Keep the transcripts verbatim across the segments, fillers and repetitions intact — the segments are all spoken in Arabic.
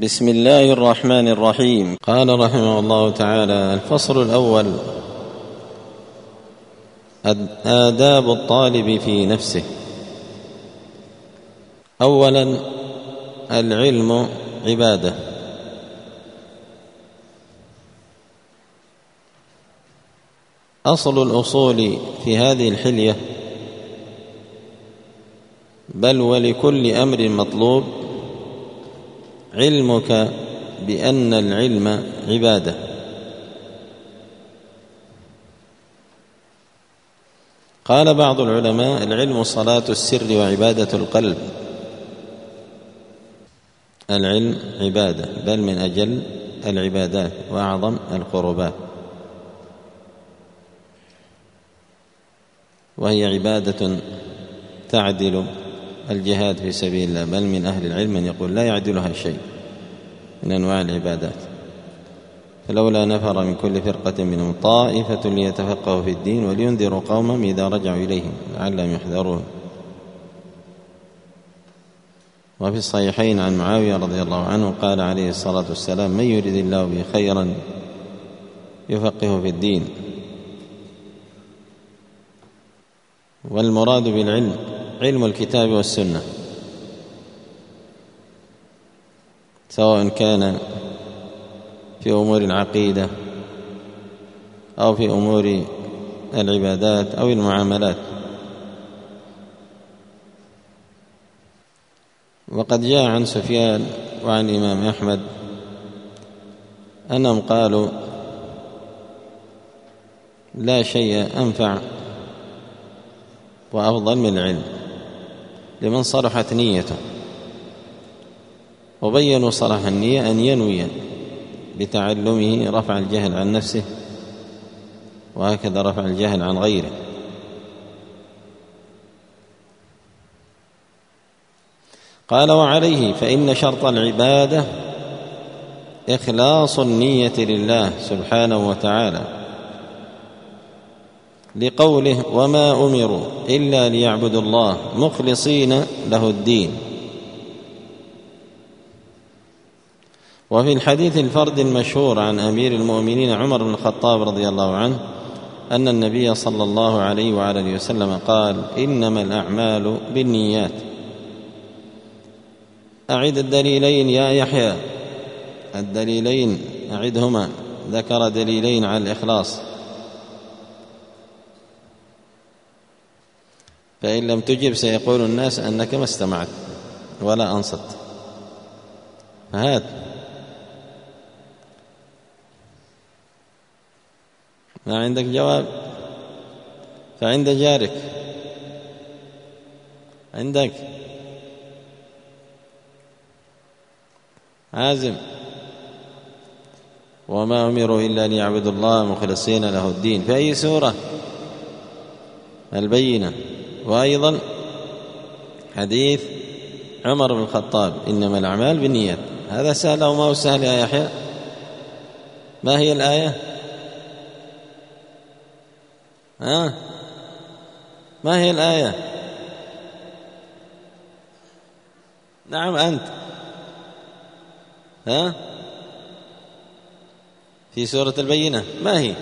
بسم الله الرحمن الرحيم. قال رحمه الله تعالى: الفصل الأول: آداب الطالب في نفسه. أولا، العلم عبادة، أصل الأصول في هذه الحلية، بل ولكل أمر مطلوب علمك بأن العلم عبادة. قال بعض العلماء: العلم صلاة السر وعبادة القلب. العلم عبادة، بل من أجل العبادات وأعظم القربات، وهي عبادة تعدل الجهاد في سبيل الله، بل من أهل العلم من يقول لا يعدلها شيء من أنواع العبادات. فلولا نفر من كل فرقة منهم طائفة ليتفقهوا في الدين ولينذروا قومهم إذا رجعوا إليهم لعلهم يحذرون. وفي الصحيحين عن معاوية رضي الله عنه قال عليه الصلاة والسلام: من يريد الله به خيرا يفقهه في الدين. والمراد بالعلم علم الكتاب والسنة، سواء كان في أمور العقيدة أو في أمور العبادات أو المعاملات. وقد جاء عن سفيان وعن الإمام أحمد أنهم قالوا: لا شيء أنفع وأفضل من العلم لمن صلحت نيته. وبينوا صلاح النية أن ينوي بتعلمه رفع الجهل عن نفسه، وهكذا رفع الجهل عن غيره. قال: وعليه فإن شرط العبادة إخلاص النية لله سبحانه وتعالى، لقوله: وما أمروا إلا ليعبدوا الله مخلصين له الدين. وفي الحديث الفرد المشهور عن أمير المؤمنين عمر بن الخطاب رضي الله عنه أن النبي صلى الله عليه وعلى آله وسلم قال: إنما الأعمال بالنيات. أعد الدليلين يا يحيى، الدليلين أعدهما. ذكر دليلين على الإخلاص، فإن لم تجب سيقول الناس أنك ما استمعت ولا أنصت. فهات ما عندك جواب، فعند جارك عندك عازم. وما أمروا إلا ليعبدوا الله مخلصين له الدين. في أي سورة؟ البينة. وأيضا حديث عمر بن الخطاب: إنما الأعمال بالنيات. هذا سهل أو ما هو سهل يا يحيى؟ ما هي الآية؟ ها؟ ما هي الآية؟ نعم أنت. ها؟ في سورة البينة. ما هي؟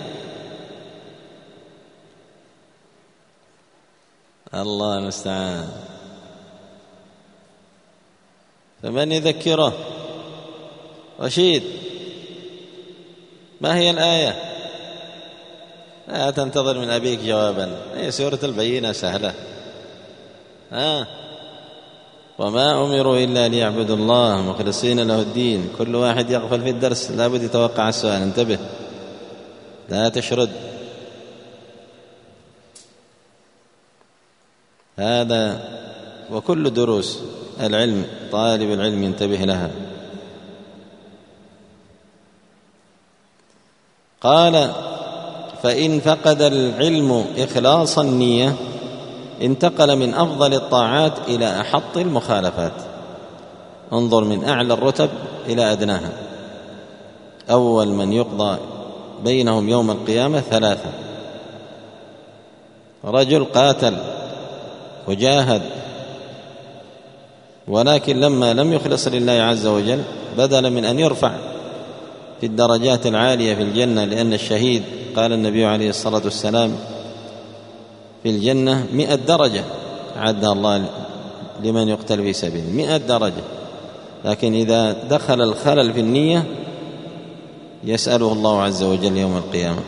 الله المستعان. فمن يذكره؟ رشيد، ما هي الآية؟ لا تنتظر من أبيك جوابا، هي سورة البينة سهلة. ها؟ وما أمروا إلا ليعبدوا الله مخلصين له الدين. كل واحد يغفل في الدرس لابد يتوقع السؤال، انتبه لا تشرد. هذا وكل دروس العلم طالب العلم ينتبه لها. قال: فإن فقد العلم إخلاص النية انتقل من أفضل الطاعات إلى أحط المخالفات. انظر من أعلى الرتب إلى أدناها. أول من يقضى بينهم يوم القيامة ثلاثة: رجل قاتل وجاهد ولكن لما لم يخلص لله عز وجل بدلا من أن يرفع في الدرجات العالية في الجنة، لأن الشهيد قال النبي عليه الصلاة والسلام في الجنة مئة درجة عدها الله لمن يقتل في سبيله، مئة درجة. لكن إذا دخل الخلل في النية يسأله الله عز وجل يوم القيامة،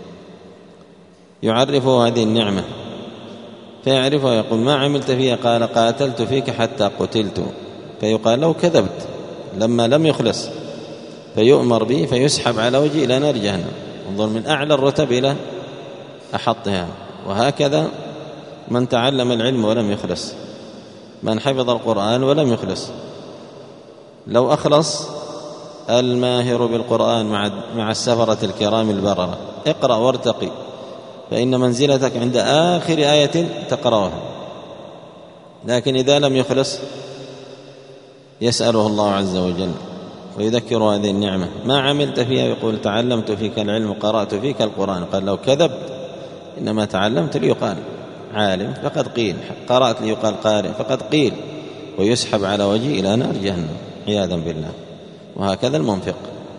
يعرفه هذه النعمة فيعرفه ويقول ما عملت فيها؟ قال قاتلت فيك حتى قتلت. فيقال له كذبت لما لم يخلص، فيؤمر به فيسحب على وجهه إلى نار جهنم. انظر، من أعلى الرتب إلى أحطها. وهكذا من تعلم العلم ولم يخلص، من حفظ القرآن ولم يخلص. لو أخلص الماهر بالقرآن مع مع السفرة الكرام البررة، اقرأ وارتقي، فإن منزلتك عند آخر آية تقرأها. لكن إذا لم يخلص يسأله الله عز وجل ويذكر هذه النعمة، ما عملت فيها؟ يقول تعلمت فيك العلم وقرأت فيك القرآن. قال لو كذبت، إنما تعلمت ليقال عالم فقد قيل، قرأت ليقال قارئ فقد قيل، ويسحب على وجهه إلى نار جهنم عياذا بالله. وهكذا المنفق،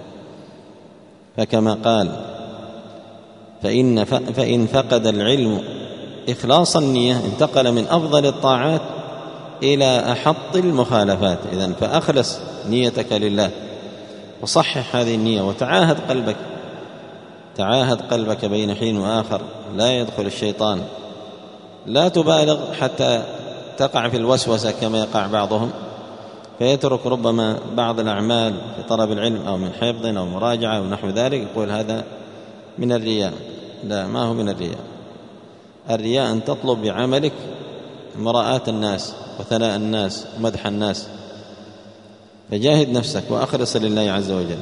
فكما قال فإن, فإن فقد العلم إخلاص النية انتقل من أفضل الطاعات إلى أحط المخالفات. إذن فأخلص نيتك لله وصحح هذه النية وتعاهد قلبك، تعاهد قلبك بين حين وآخر لا يدخل الشيطان. لا تبالغ حتى تقع في الوسوسة كما يقع بعضهم، فيترك ربما بعض الأعمال في طلب العلم أو من حفظ أو مراجعة أو نحو ذلك، يقول هذا من الرياء. لا، ما هو من الرياء. الرياء أن تطلب بعملك مراءة الناس وثناء الناس ومدح الناس، فجاهد نفسك وأخلص لله عز وجل.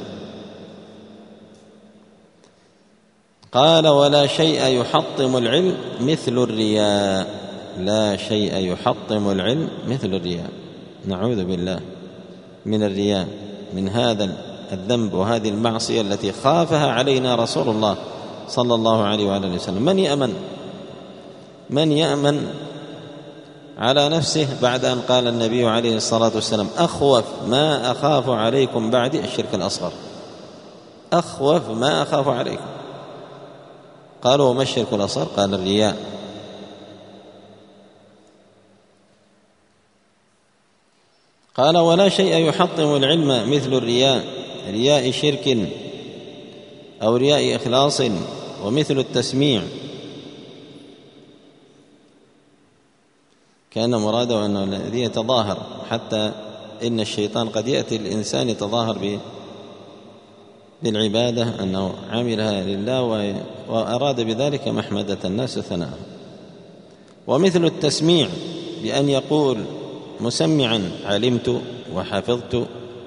قال ولا شيء يحطم العلم مثل الرياء. لا شيء يحطم العلم مثل الرياء. نعوذ بالله من الرياء، من هذا الذنب وهذه المعصية التي خافها علينا رسول الله صلى الله عليه وآله وسلم. من يأمن من يأمن على نفسه بعد أن قال النبي عليه الصلاة والسلام أخوف ما أخاف عليكم بعدي الشرك الأصغر. أخوف ما أخاف عليكم. قالوا وما الشرك الأصغر؟ قال الرياء. قال ولا شيء يحطم العلم مثل الرياء، رياء شرك أو رياء إخلاص، ومثل التسميع. كان مراده أنه الذي يتظاهر، حتى إن الشيطان قد يأتي الإنسان يتظاهر بالعبادة أنه عملها لله وأراد بذلك محمدة الناس ثناء. ومثل التسميع بأن يقول مسمعا علمت وحفظت.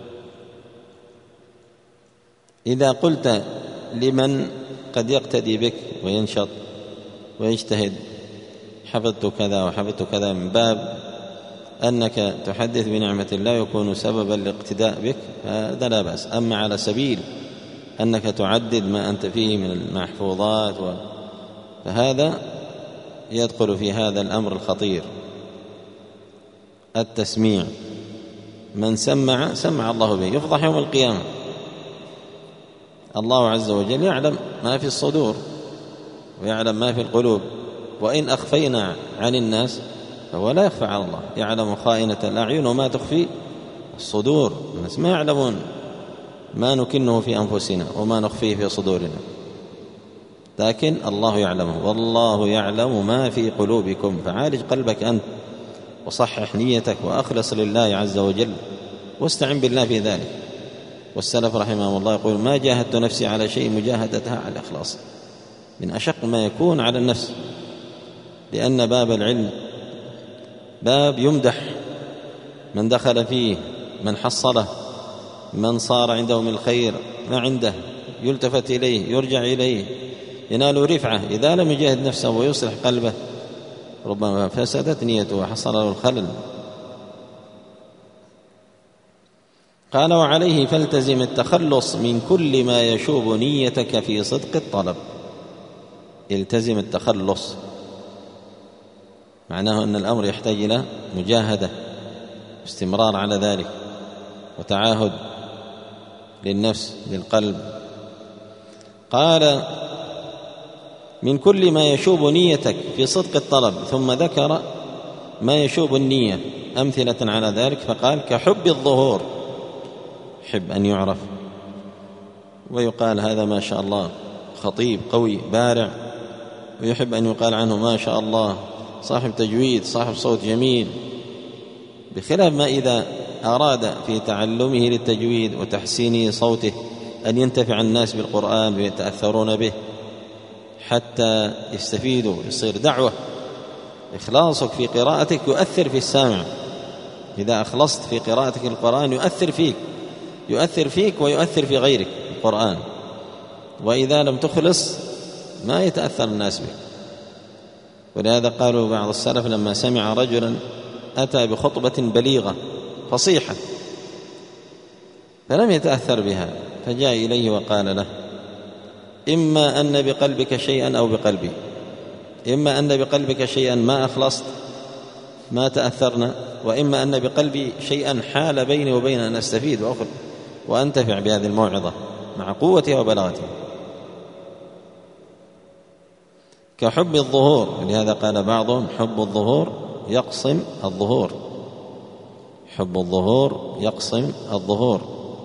إذا قلت لمن قد يقتدي بك وينشط ويجتهد حفظت كذا وحفظت كذا، من باب أنك تحدث بنعمة الله يكون سببا لاقتداء بك، هذا لا بأس. أما على سبيل أنك تعدد ما أنت فيه من المحفوظات و... فهذا يدخل في هذا الأمر الخطير. التسميع، من سمع سمع الله به، يفضح يوم القيامة. الله عز وجل يعلم ما في الصدور ويعلم ما في القلوب، وإن أخفينا عن الناس فهو لا يخفى على الله، يعلم خائنة الأعين وما تخفي الصدور. الناس ما يعلمون ما نكنه في أنفسنا وما نخفيه في صدورنا، لكن الله يعلمه. والله يعلم ما في قلوبكم، فعالج قلبك أنت وصحح نيتك وأخلص لله عز وجل واستعن بالله في ذلك. والسلف رحمه الله يقول ما جاهدت نفسي على شيء مجاهدتها على الإخلاص، من أشق ما يكون على النفس، لأن باب العلم باب يمدح من دخل فيه، من حصله، من صار عنده من الخير ما عنده، يلتفت إليه، يرجع إليه، ينال رفعة. إذا لم يجاهد نفسه ويصلح قلبه ربما فسدت نيته وحصل له الخلل. قال وعليه فالتزم التخلص من كل ما يشوب نيتك في صدق الطلب. التزم التخلص معناه أن الأمر يحتاج إلى مجاهدة، استمرار على ذلك، وتعاهد للنفس للقلب. قال من كل ما يشوب نيتك في صدق الطلب، ثم ذكر ما يشوب النية أمثلة على ذلك، فقال كحب الظهور، يحب أن يعرف ويقال هذا ما شاء الله خطيب قوي بارع، ويحب أن يقال عنه ما شاء الله صاحب تجويد صاحب صوت جميل، بخلاف ما إذا أراد في تعلمه للتجويد وتحسين صوته أن ينتفع الناس بالقرآن ويتأثرون به حتى يستفيدوا، يصير دعوة. إخلاصك في قراءتك يؤثر في السامع، إذا أخلصت في قراءتك القرآن يؤثر فيك يؤثر فيك ويؤثر في غيرك القرآن، وإذا لم تخلص ما يتأثر الناس بك. ولهذا قالوا بعض السلف لما سمع رجلا أتى بخطبة بليغة فصيحة فلم يتأثر بها، فجاء إليه وقال له إما أن بقلبك شيئا أو بقلبي، إما أن بقلبك شيئا ما أخلصت ما تأثرنا، وإما أن بقلبي شيئا حال بيني وبين أن أستفيد وأخذ وأنتفع بهذه الموعظة مع قوتها وبلاغتها. كحب الظهور، لهذا قال بعضهم حب الظهور يقسم الظهور، حب الظهور يقسم الظهور.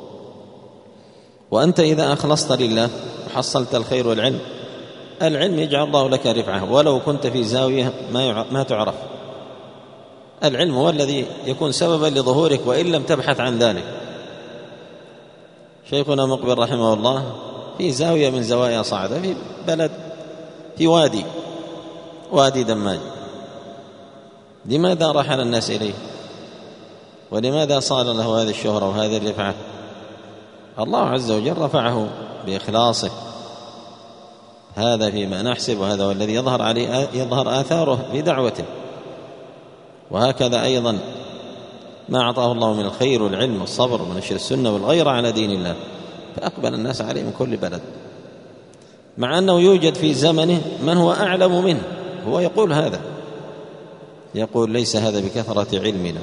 وأنت إذا أخلصت لله وحصلت الخير والعلم، العلم يجعل الله لك رفعة ولو كنت في زاوية ما تعرف. العلم هو الذي يكون سببا لظهورك وإن لم تبحث عن ذلك. شيخنا مقبل رحمه الله في زاوية من زوايا صعدة في بلد في وادي وادي دماج، لماذا رحل الناس إليه؟ ولماذا صار له هذه الشهرة وهذه الرفعة؟ الله عز وجل رفعه بإخلاصه، هذا فيما نحسب، وهذا هو الذي يظهر عليه يظهر آثاره في دعوته. وهكذا أيضا ما أعطاه الله من الخير والعلم والصبر ونشر السنة والغيرة على دين الله، فأقبل الناس عليه من كل بلد، مع أنه يوجد في زمنه من هو أعلم منه. هو يقول هذا، يقول ليس هذا بكثرة علمنا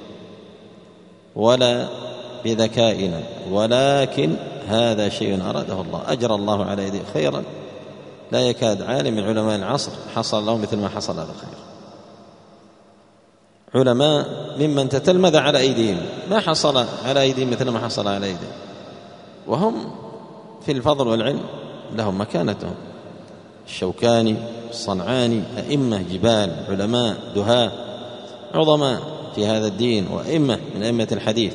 ولا بذكائنا، ولكن هذا شيء أراده الله، أجرى الله على يده خيرا لا يكاد عالم من علماء العصر حصل له مثل ما حصل هذا الخير. علماء ممن تتلمذ على أيديهم ما حصل على أيديهم مثل ما حصل على أيديهم، وهم في الفضل والعلم لهم مكانتهم. الشوكاني الصنعاني أئمة جبال، علماء دهاء عظماء في هذا الدين، وأئمة من أئمة الحديث،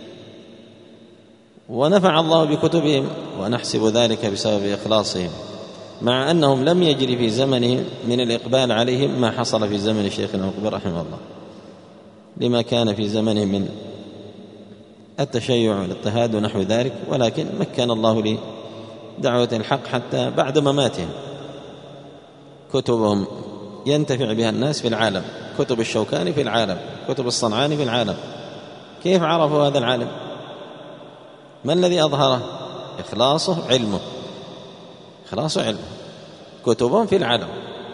ونفع الله بكتبهم، ونحسب ذلك بسبب إخلاصهم، مع أنهم لم يجري في زمنهم من الإقبال عليهم ما حصل في زمن شيخنا مقبل رحمه الله، لما كان في زمنهم من التشيع والاضطهاد ونحو ذلك، ولكن مكن الله لدعوة الحق حتى بعد مماتهم كتبهم ينتفع بها الناس في العالم، كتب الشوكاني في العالم، كتب الصنعاني في العالم. كيف عرفوا هذا العالم؟ ما الذي أظهره؟ إخلاصه علمه، إخلاصه علمه، كتبهم في العالم.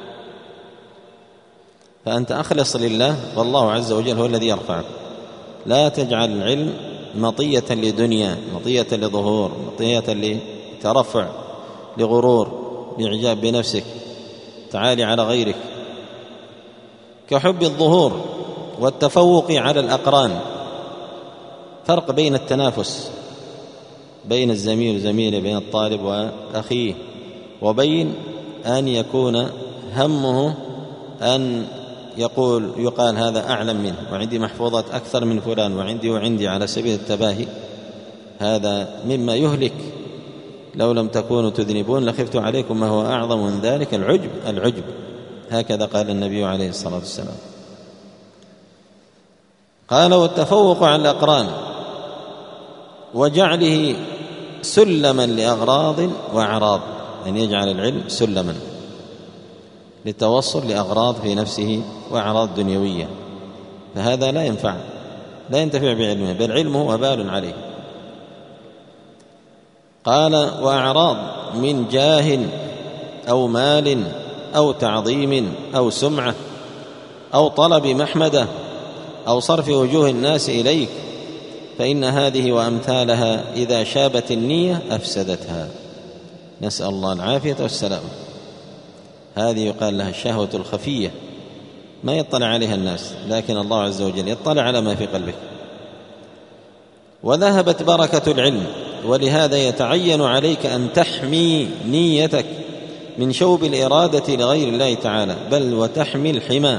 فأنت أخلص لله والله عز وجل هو الذي يرفعك. لا تجعل العلم مطية لدنيا، مطية لظهور، مطية لترفع، لغرور، لإعجاب بنفسك، تعالي على غيرك. كحب الظهور والتفوق على الأقران، فرق بين التنافس بين الزميل وزميله، بين الطالب وأخيه، وبين أن يكون همه أن يقول يقال هذا أعلم منه، وعندي محفوظات أكثر من فلان، وعندي وعندي على سبيل التباهي. هذا مما يهلك. لو لم تكونوا تذنبون لخفت عليكم ما هو أعظم من ذلك، العجب العجب هكذا قال النبي عليه الصلاة والسلام. قال والتفوق على الأقران وجعله سلما لأغراض وأعراض، أن يجعل العلم سلما للتوصل لأغراض في نفسه وأعراض دنيوية، فهذا لا ينفع، لا ينتفع بعلمه، بل علمه وبال عليه. قال وأعراض من جاه أو مال أو تعظيم أو سمعة أو طلب محمدة أو صرف وجوه الناس إليك فإن هذه وأمثالها إذا شابت النية أفسدتها. نسأل الله العافية والسلام. هذه يقال لها الشهوة الخفية، ما يطلع عليها الناس، لكن الله عز وجل يطلع على ما في قلبك. وذهبت بركة العلم، ولهذا يتعين عليك أن تحمي نيتك من شوب الإرادة لغير الله تعالى، بل وتحمي الحمى.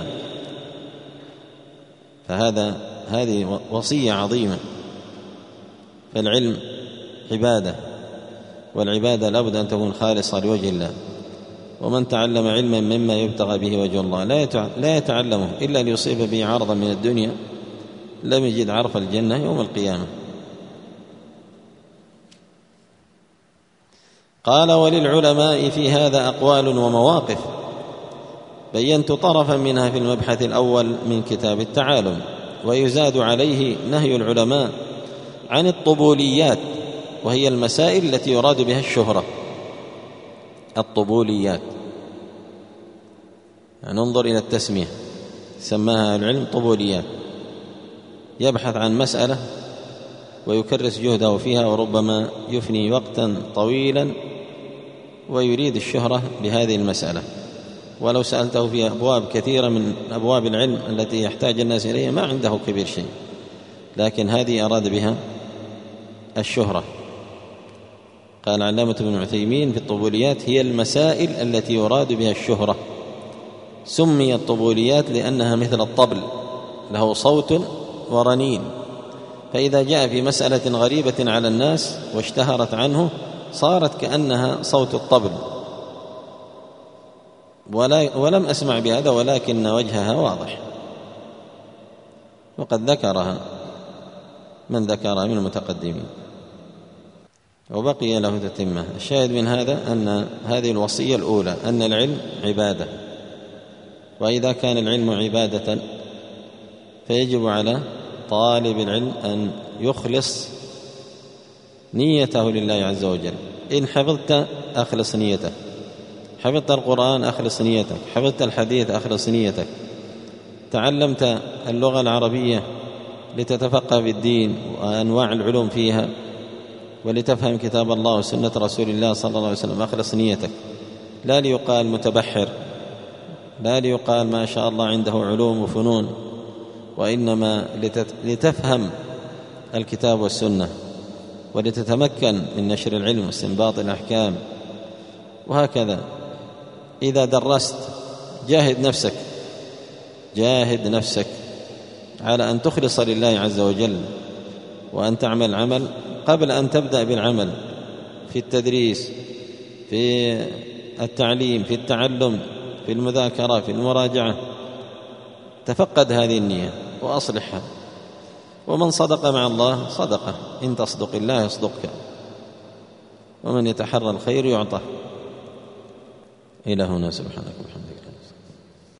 فهذا هذه وصية عظيمة. فالعلم عبادة، والعبادة لابد أن تكون خالصة لوجه الله. ومن تعلم علما مما يبتغى به وجه الله لا يتعلمه إلا ليصيب به عرضا من الدنيا لم يجد عرف الجنة يوم القيامة. قال: وللعلماء في هذا أقوال ومواقف، بينت طرفا منها في المبحث الأول من كتاب التعالم. ويزاد عليه نهي العلماء عن الطبوليات، وهي المسائل التي يراد بها الشهرة. الطبوليات يعني انظر إلى التسمية، سماها العلم طبوليات، يبحث عن مسألة ويكرس جهده فيها، وربما يفني وقتا طويلا ويريد الشهرة بهذه المسألة. ولو سألته في أبواب كثيرة من أبواب العلم التي يحتاج الناس إليها ما عنده كبير شيء، لكن هذه أراد بها الشهرة. قال علامة ابن عثيمين في الطبوليات: هي المسائل التي يراد بها الشهرة. سميت طبوليات لأنها مثل الطبل، له صوت ورنين، فإذا جاء في مسألة غريبة على الناس واشتهرت عنه صارت كأنها صوت الطبل. ولا ولم أسمع بهذا، ولكن وجهها واضح، وقد ذكرها من ذكرها من المتقدمين، وبقي له تتمة. الشاهد من هذا أن هذه الوصية الأولى أن العلم عبادة، وإذا كان العلم عبادة فيجب على طالب العلم أن يخلص نيته لله عز وجل. إن حفظت أخلص نيتك، حفظت القرآن أخلص نيتك، حفظت الحديث أخلص نيتك، تعلمت اللغة العربية لتتفقه في الدين وأنواع العلوم فيها ولتفهم كتاب الله وسنة رسول الله صلى الله عليه وسلم، أخلص نيتك، لا ليقال متبحر، لا ليقال ما شاء الله عنده علوم وفنون، وإنما لتفهم الكتاب والسنة ولتتمكن من نشر العلم واستنباط الأحكام. وهكذا إذا درست جاهد نفسك جاهد نفسك على أن تخلص لله عز وجل، وأن تعمل عمل قبل أن تبدأ بالعمل، في التدريس، في التعليم، في التعلم، في المذاكرة، في المراجعة. تفقد هذه النية وأصلحها. ومن صدق مع الله صدقه، إن تصدق الله يصدقك، ومن يتحرى الخير يعطى. إلى هنا، سبحانك وبحمدك.